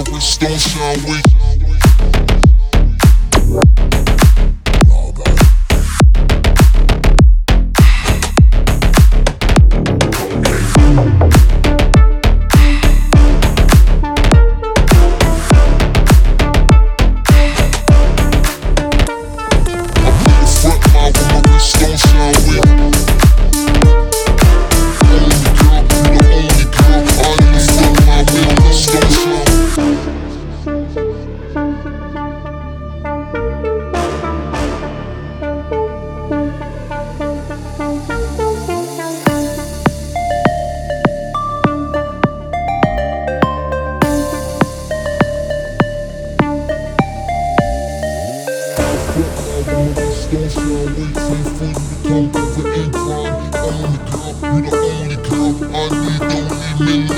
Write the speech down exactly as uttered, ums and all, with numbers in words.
my wrist don't shine weak. Don't shine weak, ten feet to come over incline. Only girl, you the only girl I need, don't need me.